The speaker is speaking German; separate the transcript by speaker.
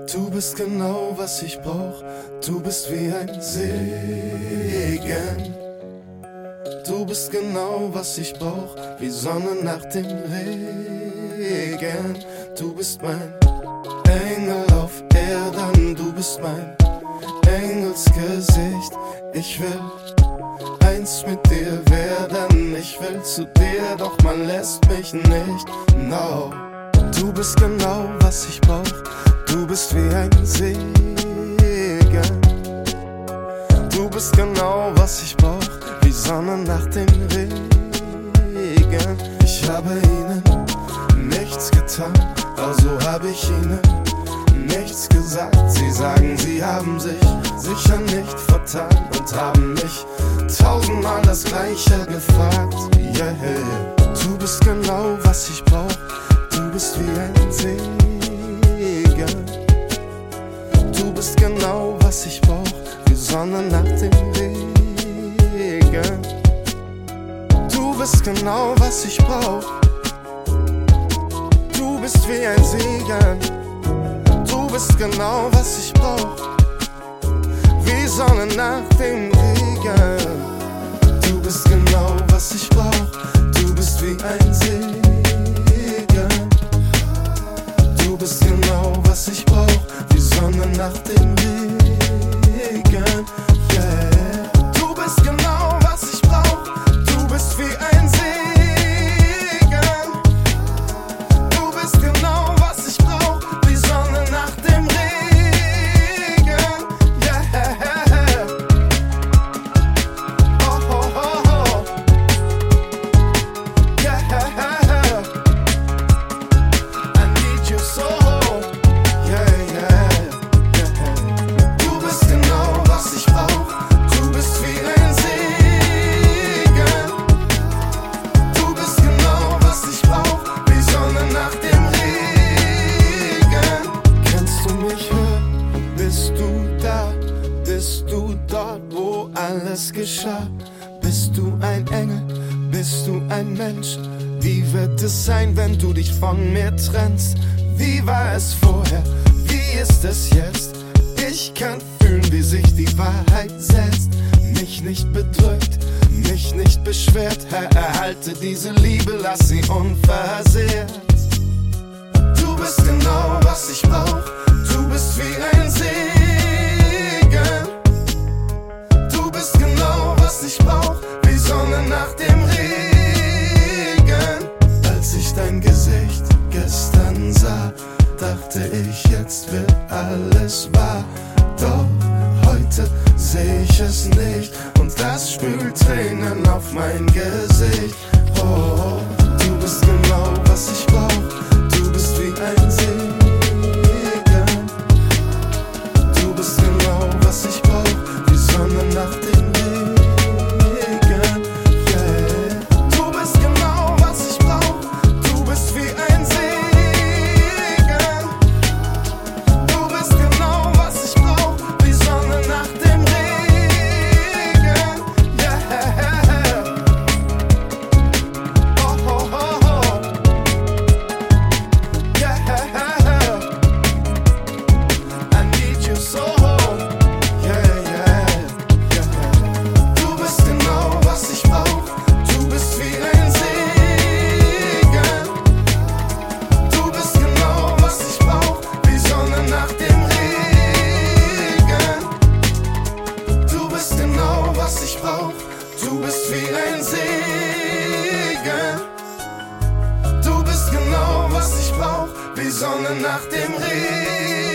Speaker 1: Du bist genau, was ich brauch. Du bist wie ein Segen. Du bist genau, was ich brauch, wie Sonne nach dem Regen. Du bist mein Engel auf Erden, du bist mein Engelsgesicht. Ich will eins mit dir werden, ich will zu dir, doch man lässt mich nicht. No, du bist genau, was ich brauch. Du bist wie ein Segen. Du bist genau, was ich brauch, wie Sonne nach dem Regen. Ich habe ihnen nichts getan, also habe ich ihnen nichts gesagt. Sie sagen, sie haben sich sicher nicht vertan und haben mich tausendmal das Gleiche gefragt. Yeah, du bist genau, was ich brauch. Du bist wie ein Segen. Du bist genau, was ich brauch, wie Sonne nach dem Regen. Du bist genau, was ich brauch. Du bist wie ein Segen. Du bist genau, was ich brauch, wie Sonne nach dem Regen. Du bist genau, was ich brauch. Du bist wie ein Segen. Du bist genau, was ich brauch, wie Sonne nach dem Regen. Yeah. Du bist genau, was ich brauch. Du bist wie ein Segen. Du bist genau, was ich brauch, wie Sonne nach dem Regen. Yeah. Oh, oh, oh, oh. Yeah. I need you so. Bist du dort, wo alles geschah? Bist du ein Engel? Bist du ein Mensch? Wie wird es sein, wenn du dich von mir trennst? Wie war es vorher? Wie ist es jetzt? Ich kann fühlen, wie sich die Wahrheit setzt. Mich nicht bedrückt, mich nicht beschwert. Herr, erhalte diese Liebe, lass sie unversehrt. Du bist genau, was ich brauch. Du bist wie ein Segen. Du bist genau, was ich brauch, wie Sonne nach dem Regen. Als ich dein Gesicht gestern sah, dachte ich, jetzt wird alles wahr. Doch heute seh ich es nicht und das spült Tränen auf mein Gesicht. Oh, du bist genau, was ich brauch. Du bist wie ein Segen. Du bist genau, was ich brauch, wie Sonne nach dem Regen. Yeah. Du bist genau, was ich brauch. Du bist wie ein Segen. Du bist genau, was ich brauch, wie Sonne nach dem Regen. Yeah. Oh, oh, oh, oh. Yeah. I need you so. Du bist wie ein Segen. Du bist genau, was ich brauch, wie Sonne nach dem Regen.